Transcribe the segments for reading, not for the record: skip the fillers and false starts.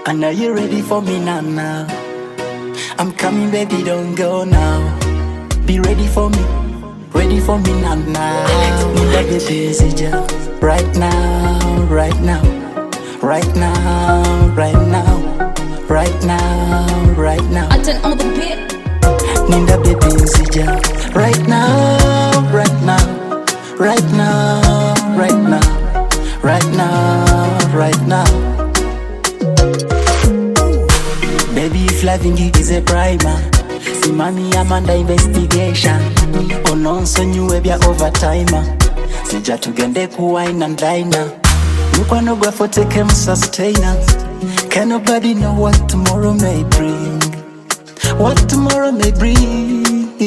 And are you ready for me now? I'm coming, baby, don't go now. Be ready for me now. Need that baby, Zija. Right now, right now, right now, right now, right now, right now. I turn on the beat. Need that baby, Zija. Right now, right now, right now, right now, right now, right now. Baby, if loving you is a primer, see mommy, I'm under investigation. Oh no, so you be overtimer. Sija tugende kuwine and diner. Nupa no go for take him sustainer. Can nobody know what tomorrow may bring? What tomorrow may bring?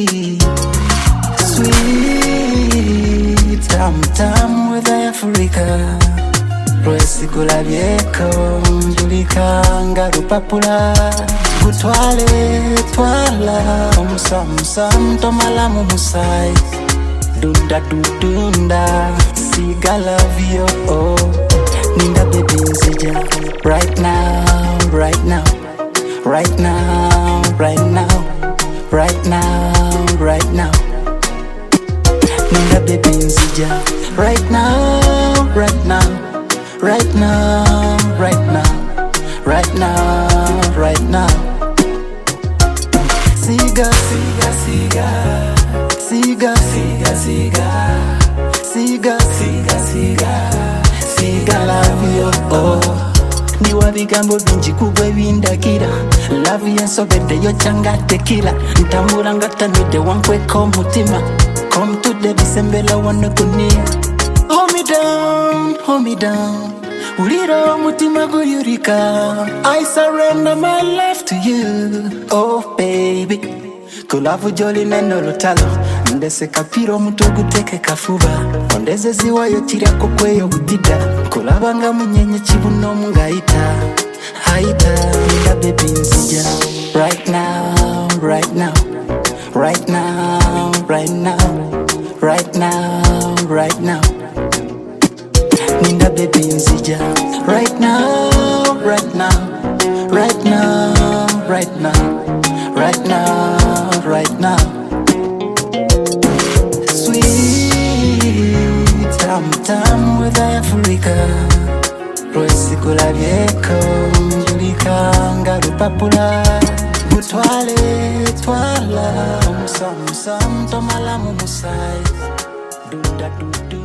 Sweet tam with Africa. Rwesigula byeko njulika nga lupapula. Gutwale twala omusamusa ntomala mu musai. Dunda dunda siga love you oh. Ninda baby Zija. Right now, right now, right now, right now, right now, right now. Ninda baby Zija. Right now, right now, right now, right now, right now, right now. Siga, siga, siga, siga, siga, siga, siga, siga, siga, siga, love you oh. Niwa bigambo bingi kugwe bindakira. Love yensobedde yo kyanga tekila. Ntambula nga tanwidde wankweka omutima. Come to the bisembela wano kunia. Hold me down, hold me down. Ulira omutima guyurika. I surrender my life to you, oh baby. Kulavu joli neno lutalo. Ndese kapiro mutogu teke kafuba. Ondeze ziwayo chiriako kweyo budida. Kulabanga munyenye chibuno mungaita. Haita, nida baby Zija. Right now, right now, right now, right now, right now, right now. Ninda baby Zija. Right now, right now, right now, right now, right now, right now. Sweet tam with Africa. Rwesigula byeko njulika nga lupapula. Gutwale twala omusamusa ntomala mu musai. Dunda dudu